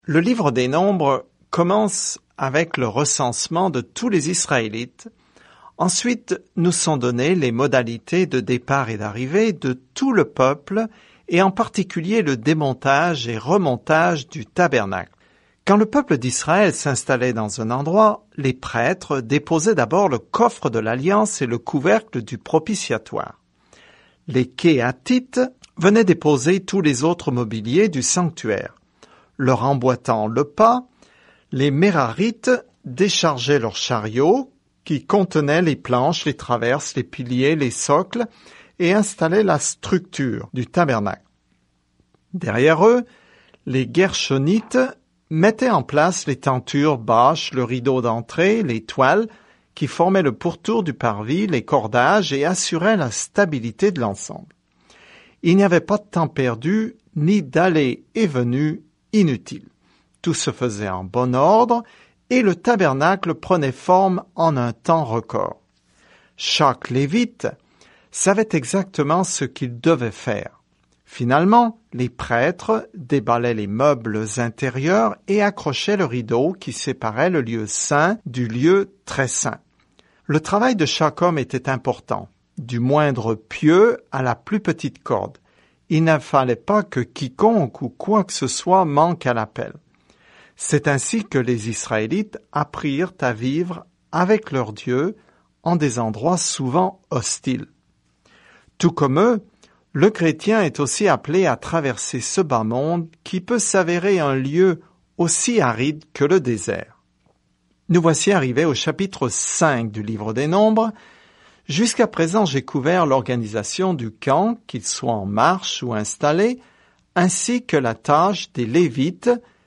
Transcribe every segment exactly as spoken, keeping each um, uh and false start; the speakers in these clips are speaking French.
Le livre des Nombres commence avec le recensement de tous les Israélites. Ensuite, nous sont données les modalités de départ et d'arrivée de tout le peuple et en particulier le démontage et remontage du tabernacle. Quand le peuple d'Israël s'installait dans un endroit, les prêtres déposaient d'abord le coffre de l'Alliance et le couvercle du propitiatoire. Les Kéhatites venaient déposer tous les autres mobiliers du sanctuaire. Leur emboîtant le pas, les Mérarites déchargeaient leurs chariots qui contenaient les planches, les traverses, les piliers, les socles et installaient la structure du tabernacle. Derrière eux, les Gershonites mettaient en place les tentures, bâches, le rideau d'entrée, les toiles qui formaient le pourtour du parvis, les cordages et assuraient la stabilité de l'ensemble. Il n'y avait pas de temps perdu ni d'allées et venues inutiles. Tout se faisait en bon ordre et le tabernacle prenait forme en un temps record. Chaque lévite savait exactement ce qu'il devait faire. Finalement, les prêtres déballaient les meubles intérieurs et accrochaient le rideau qui séparait le lieu saint du lieu très saint. Le travail de chaque homme était important, du moindre pieu à la plus petite corde. Il ne fallait pas que quiconque ou quoi que ce soit manque à l'appel. C'est ainsi que les Israélites apprirent à vivre avec leur Dieu en des endroits souvent hostiles. Tout comme eux, le chrétien est aussi appelé à traverser ce bas monde qui peut s'avérer un lieu aussi aride que le désert. Nous voici arrivés au chapitre cinq du livre des Nombres. Jusqu'à présent, j'ai couvert l'organisation du camp, qu'il soit en marche ou installé, ainsi que la tâche des Lévites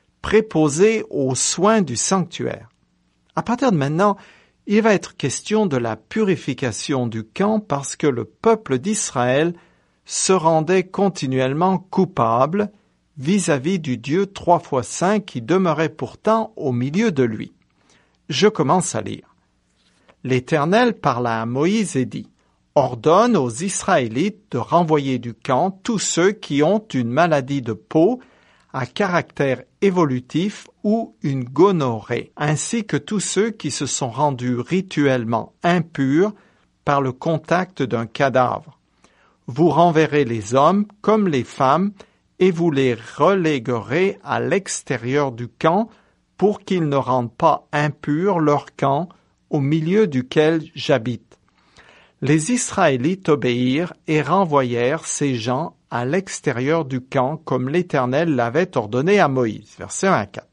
préposés aux soins du sanctuaire. À partir de maintenant, il va être question de la purification du camp parce que le peuple d'Israël se rendait continuellement coupable vis-à-vis du Dieu trois fois saint qui demeurait pourtant au milieu de lui. Je commence à lire. L'Éternel parla à Moïse et dit « Ordonne aux Israélites de renvoyer du camp tous ceux qui ont une maladie de peau à caractère évolutif ou une gonorrhée, ainsi que tous ceux qui se sont rendus rituellement impurs par le contact d'un cadavre. Vous renverrez les hommes comme les femmes et vous les reléguerez à l'extérieur du camp pour qu'ils ne rendent pas impurs leur camp au milieu duquel j'habite. » Les Israélites obéirent et renvoyèrent ces gens à l'extérieur du camp comme l'Éternel l'avait ordonné à Moïse. Versets un à quatre.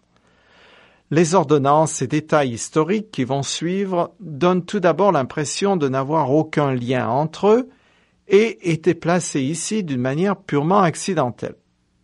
Les ordonnances et détails historiques qui vont suivre donnent tout d'abord l'impression de n'avoir aucun lien entre eux et étaient placés ici d'une manière purement accidentelle.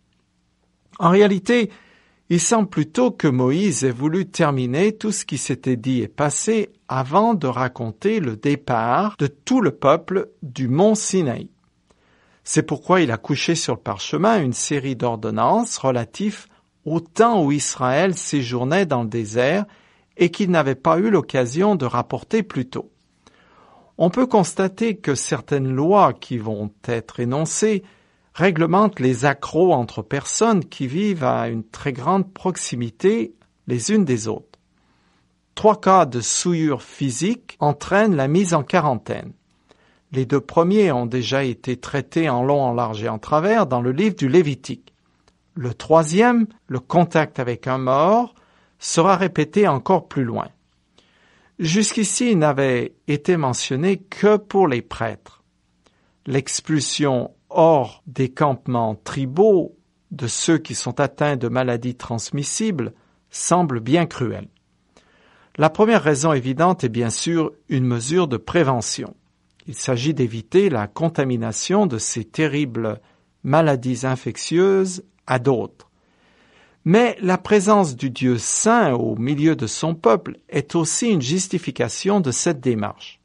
En réalité, il semble plutôt que Moïse ait voulu terminer tout ce qui s'était dit et passé avant de raconter le départ de tout le peuple du mont Sinaï. C'est pourquoi il a couché sur le parchemin une série d'ordonnances relatives au temps où Israël séjournait dans le désert et qu'il n'avait pas eu l'occasion de rapporter plus tôt. On peut constater que certaines lois qui vont être énoncées réglementent les accros entre personnes qui vivent à une très grande proximité les unes des autres. Trois cas de souillure physique entraînent la mise en quarantaine. Les deux premiers ont déjà été traités en long, en large et en travers dans le livre du Lévitique. Le troisième, le contact avec un mort, sera répété encore plus loin. Jusqu'ici, il n'avait été mentionné que pour les prêtres. L'expulsion hors des campements tribaux de ceux qui sont atteints de maladies transmissibles semble bien cruelle. La première raison évidente est bien sûr une mesure de prévention. Il s'agit d'éviter la contamination de ces terribles maladies infectieuses à d'autres. Mais la présence du Dieu saint au milieu de son peuple est aussi une justification de cette démarche.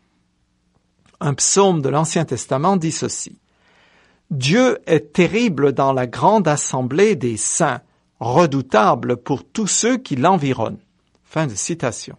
Un psaume de l'Ancien Testament dit ceci. « Dieu est terrible dans la grande assemblée des saints, redoutable pour tous ceux qui l'environnent. » Fin de citation.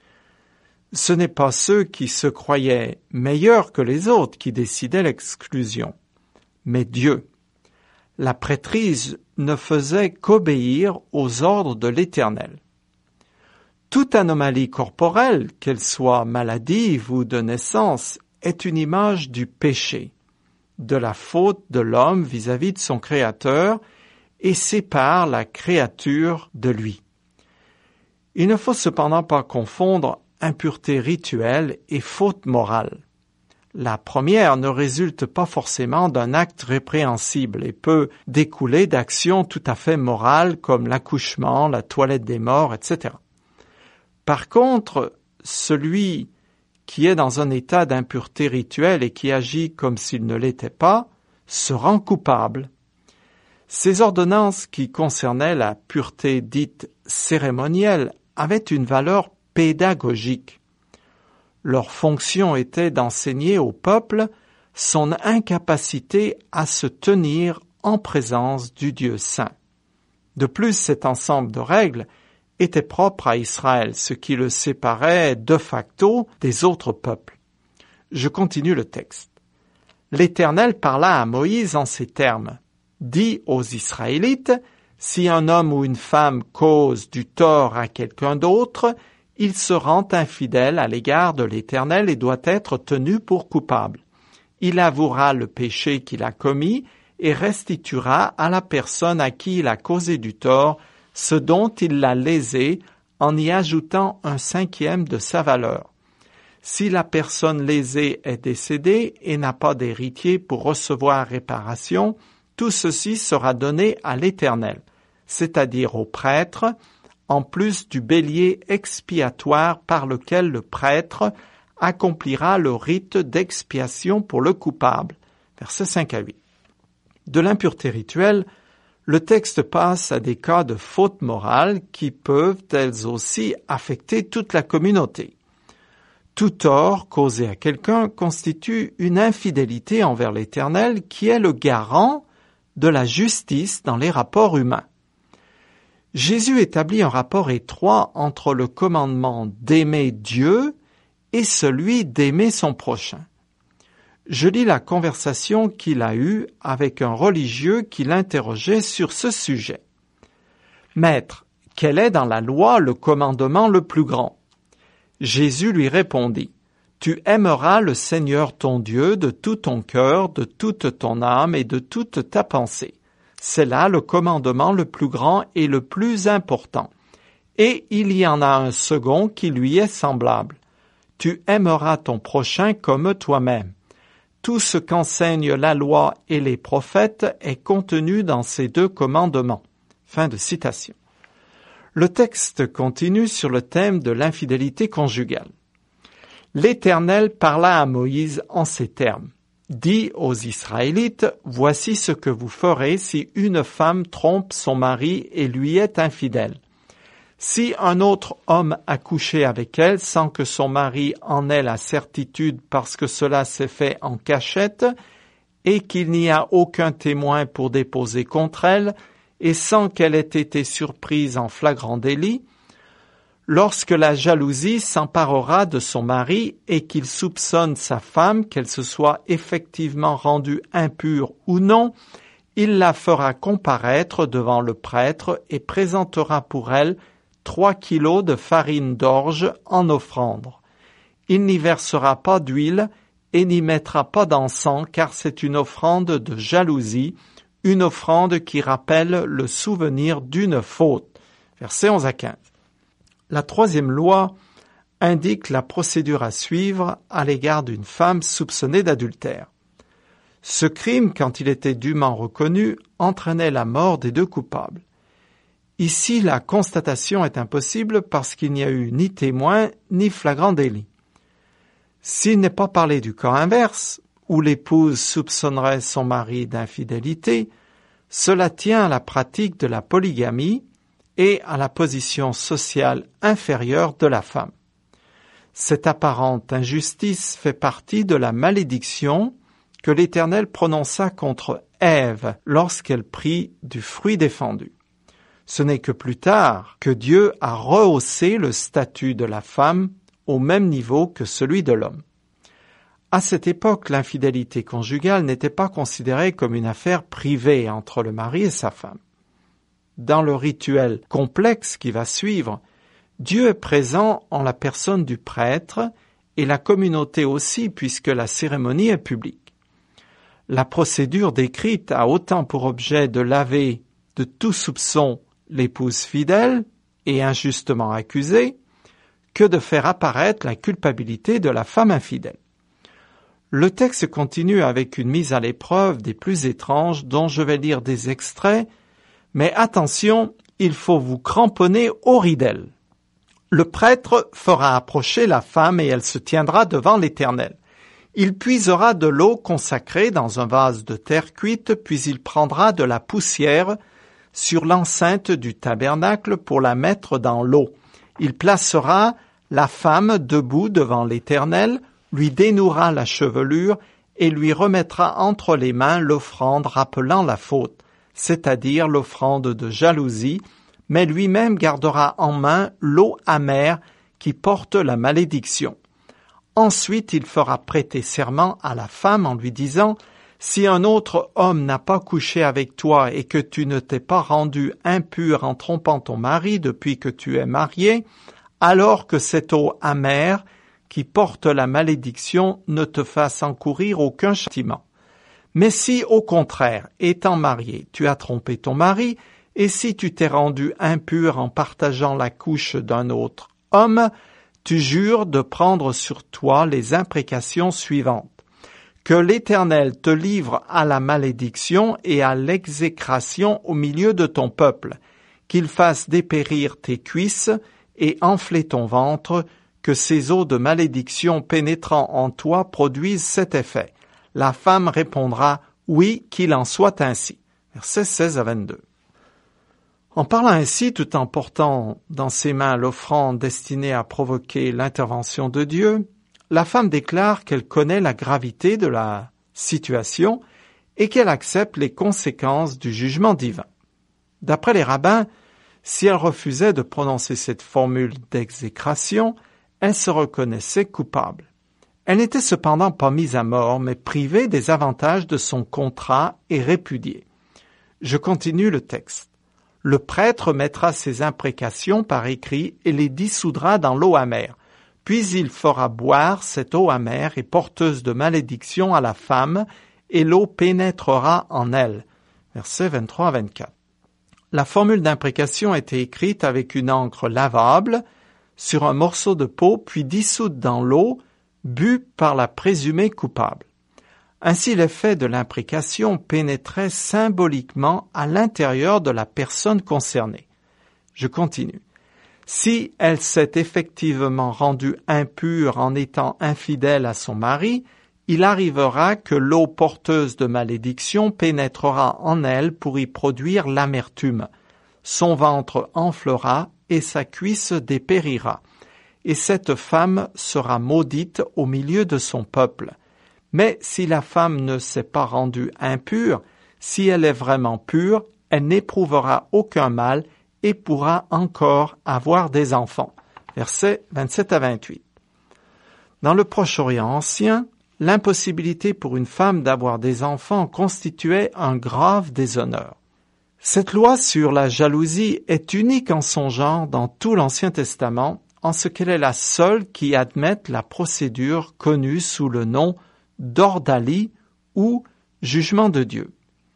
Ce n'est pas ceux qui se croyaient meilleurs que les autres qui décidaient l'exclusion, mais Dieu. La prêtrise ne faisait qu'obéir aux ordres de l'Éternel. Toute anomalie corporelle, qu'elle soit maladive ou de naissance, est une image du péché, de la faute de l'homme vis-à-vis de son Créateur et sépare la créature de lui. Il ne faut cependant pas confondre impureté rituelle et faute morale. La première ne résulte pas forcément d'un acte répréhensible et peut découler d'actions tout à fait morales comme l'accouchement, la toilette des morts, et cetera. Par contre, celui qui est dans un état d'impureté rituelle et qui agit comme s'il ne l'était pas, se rend coupable. Ces ordonnances qui concernaient la pureté dite cérémonielle avaient une valeur pédagogique. Leur fonction était d'enseigner au peuple son incapacité à se tenir en présence du Dieu saint. De plus, cet ensemble de règles était propre à Israël, ce qui le séparait de facto des autres peuples. Je continue le texte. L'Éternel parla à Moïse en ces termes. « Dis aux Israélites, si un homme ou une femme cause du tort à quelqu'un d'autre, il se rend infidèle à l'égard de l'Éternel et doit être tenu pour coupable. Il avouera le péché qu'il a commis et restituera à la personne à qui il a causé du tort ce dont il l'a lésé en y ajoutant un cinquième de sa valeur. Si la personne lésée est décédée et n'a pas d'héritier pour recevoir réparation, tout ceci sera donné à l'Éternel, c'est-à-dire au prêtre, en plus du bélier expiatoire par lequel le prêtre accomplira le rite d'expiation pour le coupable. Versets cinq à huit. De l'impureté rituelle, le texte passe à des cas de faute morale qui peuvent elles aussi affecter toute la communauté. Tout tort causé à quelqu'un constitue une infidélité envers l'Éternel qui est le garant de la justice dans les rapports humains. Jésus établit un rapport étroit entre le commandement d'aimer Dieu et celui d'aimer son prochain. Je lis la conversation qu'il a eue avec un religieux qui l'interrogeait sur ce sujet. « Maître, quel est dans la loi le commandement le plus grand ?» Jésus lui répondit, « Tu aimeras le Seigneur ton Dieu de tout ton cœur, de toute ton âme et de toute ta pensée. C'est là le commandement le plus grand et le plus important. Et il y en a un second qui lui est semblable. Tu aimeras ton prochain comme toi-même. Tout ce qu'enseignent la loi et les prophètes est contenu dans ces deux commandements. » Fin de citation. Le texte continue sur le thème de l'infidélité conjugale. L'Éternel parla à Moïse en ces termes. « Dis aux Israélites, voici ce que vous ferez si une femme trompe son mari et lui est infidèle. Si un autre homme a couché avec elle sans que son mari en ait la certitude parce que cela s'est fait en cachette et qu'il n'y a aucun témoin pour déposer contre elle et sans qu'elle ait été surprise en flagrant délit, lorsque la jalousie s'emparera de son mari et qu'il soupçonne sa femme, qu'elle se soit effectivement rendue impure ou non, il la fera comparaître devant le prêtre et présentera pour elle trois kilos de farine d'orge en offrande. Il n'y versera pas d'huile et n'y mettra pas d'encens, car c'est une offrande de jalousie, une offrande qui rappelle le souvenir d'une faute. Versets onze à quinze. La troisième loi indique la procédure à suivre à l'égard d'une femme soupçonnée d'adultère. Ce crime, quand il était dûment reconnu, entraînait la mort des deux coupables. Ici, la constatation est impossible parce qu'il n'y a eu ni témoin ni flagrant délit. S'il n'est pas parlé du cas inverse, où l'épouse soupçonnerait son mari d'infidélité, cela tient à la pratique de la polygamie et à la position sociale inférieure de la femme. Cette apparente injustice fait partie de la malédiction que l'Éternel prononça contre Ève lorsqu'elle prit du fruit défendu. Ce n'est que plus tard que Dieu a rehaussé le statut de la femme au même niveau que celui de l'homme. À cette époque, l'infidélité conjugale n'était pas considérée comme une affaire privée entre le mari et sa femme. dans le rituel complexe qui va suivre, Dieu est présent en la personne du prêtre et la communauté aussi puisque la cérémonie est publique. La procédure décrite a autant pour objet de laver de tout soupçon l'épouse fidèle et injustement accusée que de faire apparaître la culpabilité de la femme infidèle. Le texte continue avec une mise à l'épreuve des plus étranges dont je vais lire des extraits, mais attention, il faut vous cramponner au ridel. Le prêtre fera approcher la femme et elle se tiendra devant l'Éternel. Il puisera de l'eau consacrée dans un vase de terre cuite, puis il prendra de la poussière sur l'enceinte du tabernacle pour la mettre dans l'eau. Il placera la femme debout devant l'Éternel, lui dénouera la chevelure et lui remettra entre les mains l'offrande rappelant la faute, c'est-à-dire l'offrande de jalousie, mais lui-même gardera en main l'eau amère qui porte la malédiction. Ensuite, il fera prêter serment à la femme en lui disant « Si un autre homme n'a pas couché avec toi et que tu ne t'es pas rendu impur en trompant ton mari depuis que tu es marié, alors que cette eau amère qui porte la malédiction ne te fasse encourir aucun châtiment. Mais si, au contraire, étant marié, tu as trompé ton mari, et si tu t'es rendu impur en partageant la couche d'un autre homme, tu jures de prendre sur toi les imprécations suivantes. Que l'Éternel te livre à la malédiction et à l'exécration au milieu de ton peuple, qu'il fasse dépérir tes cuisses et enfler ton ventre, que ces eaux de malédiction pénétrant en toi produisent cet effet. La femme répondra « Oui, qu'il en soit ainsi ». Versets seize à vingt-deux. En parlant ainsi, tout en portant dans ses mains l'offrande destinée à provoquer l'intervention de Dieu, la femme déclare qu'elle connaît la gravité de la situation et qu'elle accepte les conséquences du jugement divin. D'après les rabbins, si elle refusait de prononcer cette formule d'exécration, elle se reconnaissait coupable. Elle n'était cependant pas mise à mort, mais privée des avantages de son contrat et répudiée. Je continue le texte. Le prêtre mettra ses imprécations par écrit et les dissoudra dans l'eau amère. Puis il fera boire cette eau amère et porteuse de malédiction à la femme, et l'eau pénétrera en elle. Versets vingt-trois à vingt-quatre. La formule d'imprécation était écrite avec une encre lavable sur un morceau de peau, puis dissoute dans l'eau, bue par la présumée coupable. Ainsi, l'effet de l'imprécation pénétrait symboliquement à l'intérieur de la personne concernée. Je continue. Si elle s'est effectivement rendue impure en étant infidèle à son mari, il arrivera que l'eau porteuse de malédiction pénétrera en elle pour y produire l'amertume. Son ventre enflera et sa cuisse dépérira. Et cette femme sera maudite au milieu de son peuple. Mais si la femme ne s'est pas rendue impure, si elle est vraiment pure, elle n'éprouvera aucun mal et pourra encore avoir des enfants. Versets vingt-sept à vingt-huit. Dans le Proche-Orient ancien, l'impossibilité pour une femme d'avoir des enfants constituait un grave déshonneur. Cette loi sur la jalousie est unique en son genre dans tout l'Ancien Testament, en ce qu'elle est la seule qui admette la procédure connue sous le nom d'ordalie ou jugement de Dieu.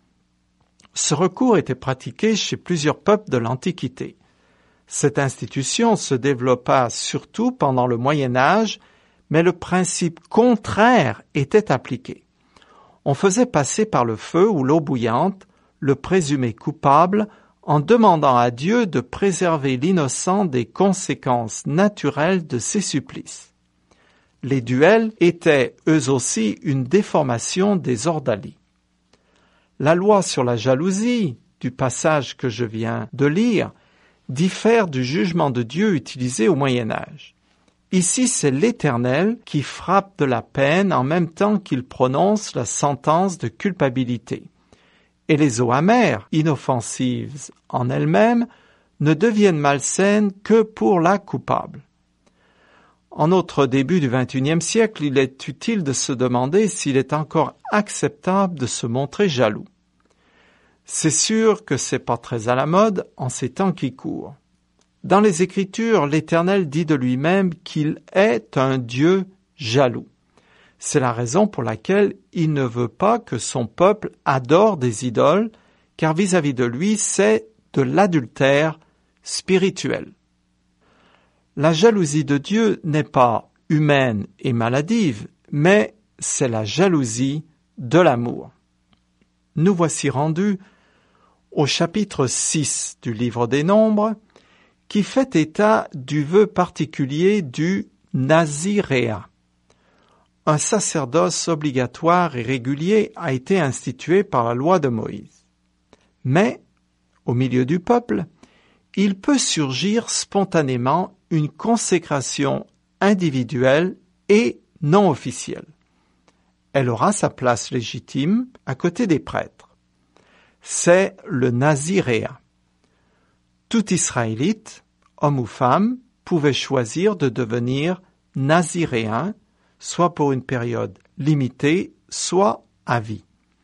Ce recours était pratiqué chez plusieurs peuples de l'Antiquité. Cette institution se développa surtout pendant le Moyen Âge, mais le principe contraire était appliqué. On faisait passer par le feu ou l'eau bouillante le présumé coupable en demandant à Dieu de préserver l'innocent des conséquences naturelles de ses supplices. Les duels étaient eux aussi une déformation des ordalies. La loi sur la jalousie, du passage que je viens de lire, diffère du jugement de Dieu utilisé au Moyen Âge. Ici, c'est l'Éternel qui frappe de la peine en même temps qu'il prononce la sentence de culpabilité. Et les eaux amères, inoffensives en elles-mêmes, ne deviennent malsaines que pour la coupable. En notre début du vingt et unième siècle, il est utile de se demander s'il est encore acceptable de se montrer jaloux. C'est sûr que c'est pas très à la mode en ces temps qui courent. Dans les Écritures, l'Éternel dit de lui-même qu'il est un Dieu jaloux. C'est la raison pour laquelle il ne veut pas que son peuple adore des idoles, car vis-à-vis de lui, c'est de l'adultère spirituel. La jalousie de Dieu n'est pas humaine et maladive, mais c'est la jalousie de l'amour. Nous voici rendus au chapitre six du livre des Nombres, qui fait état du vœu particulier du naziréat. Un sacerdoce obligatoire et régulier a été institué par la loi de Moïse. Mais, au milieu du peuple, il peut surgir spontanément une consécration individuelle et non officielle. Elle aura sa place légitime à côté des prêtres. C'est le naziréat. Tout Israélite, homme ou femme, pouvait choisir de devenir naziréen, soit pour une période limitée, soit à vie.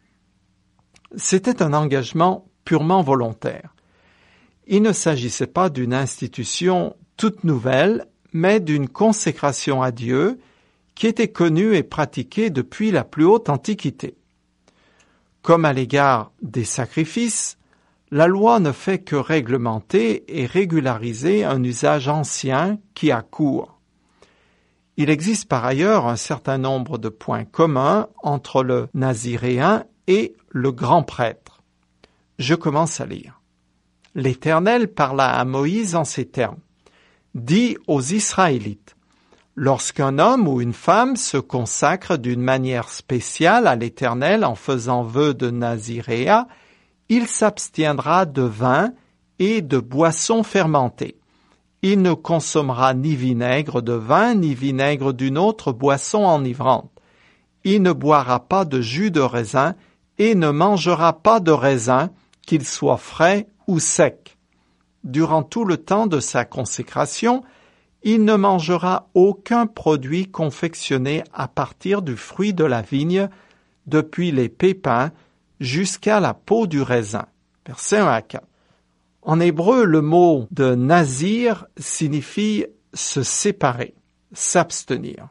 C'était un engagement purement volontaire. Il ne s'agissait pas d'une institution toute nouvelle, mais d'une consécration à Dieu qui était connue et pratiquée depuis la plus haute Antiquité. Comme à l'égard des sacrifices, la loi ne fait que réglementer et régulariser un usage ancien qui a cours. Il existe par ailleurs un certain nombre de points communs entre le naziréen et le grand prêtre. Je commence à lire. L'Éternel parla à Moïse en ces termes. Dis aux Israélites, lorsqu'un homme ou une femme se consacre d'une manière spéciale à l'Éternel en faisant vœu de naziréat, il s'abstiendra de vin et de boissons fermentées. Il ne consommera ni vinaigre de vin, ni vinaigre d'une autre boisson enivrante. Il ne boira pas de jus de raisin et ne mangera pas de raisin, qu'il soit frais ou sec. Durant tout le temps de sa consécration, il ne mangera aucun produit confectionné à partir du fruit de la vigne, depuis les pépins jusqu'à la peau du raisin. Versets un à quatre. En hébreu, le mot de nazir signifie se séparer, s'abstenir.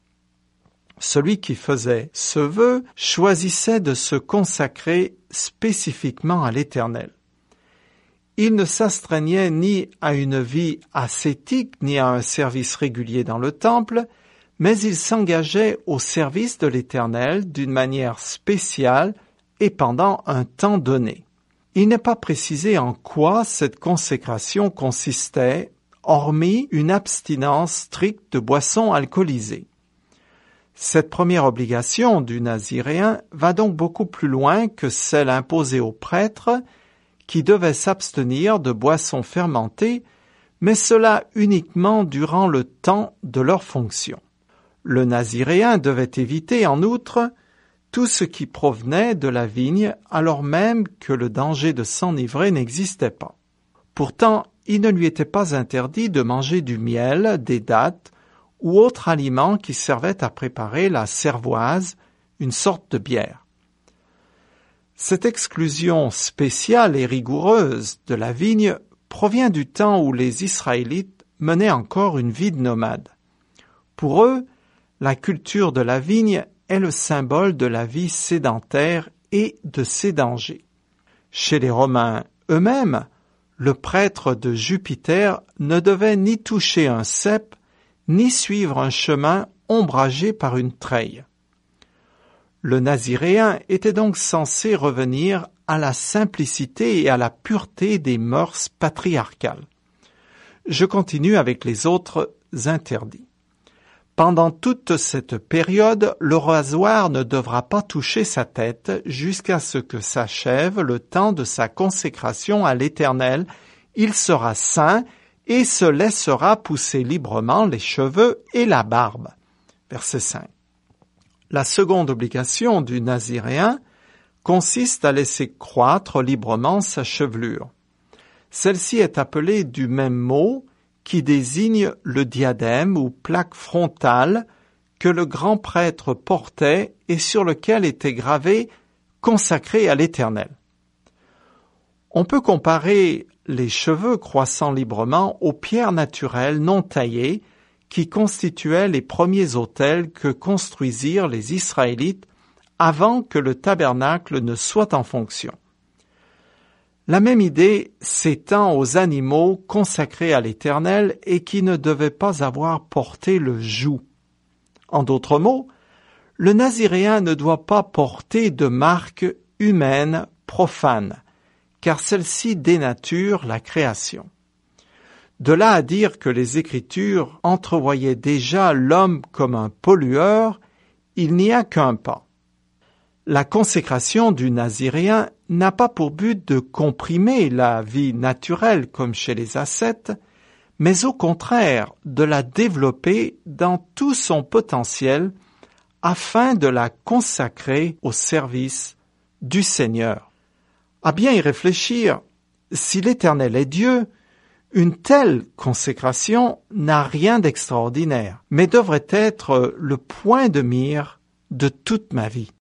Celui qui faisait ce vœu choisissait de se consacrer spécifiquement à l'Éternel. Il ne s'astreignait ni à une vie ascétique ni à un service régulier dans le temple, mais il s'engageait au service de l'Éternel d'une manière spéciale et pendant un temps donné. Il n'est pas précisé en quoi cette consécration consistait, hormis une abstinence stricte de boissons alcoolisées. Cette première obligation du naziréen va donc beaucoup plus loin que celle imposée aux prêtres, qui devaient s'abstenir de boissons fermentées, mais cela uniquement durant le temps de leur fonction. Le naziréen devait éviter en outre tout ce qui provenait de la vigne, alors même que le danger de s'enivrer n'existait pas. Pourtant, il ne lui était pas interdit de manger du miel, des dattes ou autres aliments qui servaient à préparer la cervoise, une sorte de bière. Cette exclusion spéciale et rigoureuse de la vigne provient du temps où les Israélites menaient encore une vie de nomade. Pour eux, la culture de la vigne est le symbole de la vie sédentaire et de ses dangers. Chez les Romains eux-mêmes, le prêtre de Jupiter ne devait ni toucher un cep, ni suivre un chemin ombragé par une treille. Le naziréen était donc censé revenir à la simplicité et à la pureté des mœurs patriarcales. Je continue avec les autres interdits. Pendant toute cette période, le rasoir ne devra pas toucher sa tête jusqu'à ce que s'achève le temps de sa consécration à l'Éternel. Il sera saint et se laissera pousser librement les cheveux et la barbe. Verset cinq. La seconde obligation du naziréen consiste à laisser croître librement sa chevelure. Celle-ci est appelée du même mot qui désigne le diadème ou plaque frontale que le grand prêtre portait et sur lequel était gravé « Consacré à l'Éternel ». On peut comparer les cheveux croissant librement aux pierres naturelles non taillées qui constituaient les premiers autels que construisirent les Israélites avant que le tabernacle ne soit en fonction. La même idée s'étend aux animaux consacrés à l'Éternel et qui ne devaient pas avoir porté le joug. En d'autres mots, le naziréen ne doit pas porter de marque humaine profane, car celle-ci dénature la création. De là à dire que les Écritures entrevoyaient déjà l'homme comme un pollueur, il n'y a qu'un pas. La consécration du naziréen n'a pas pour but de comprimer la vie naturelle comme chez les ascètes, mais au contraire de la développer dans tout son potentiel afin de la consacrer au service du Seigneur. À bien y réfléchir, si l'Éternel est Dieu, une telle consécration n'a rien d'extraordinaire, mais devrait être le point de mire de toute ma vie.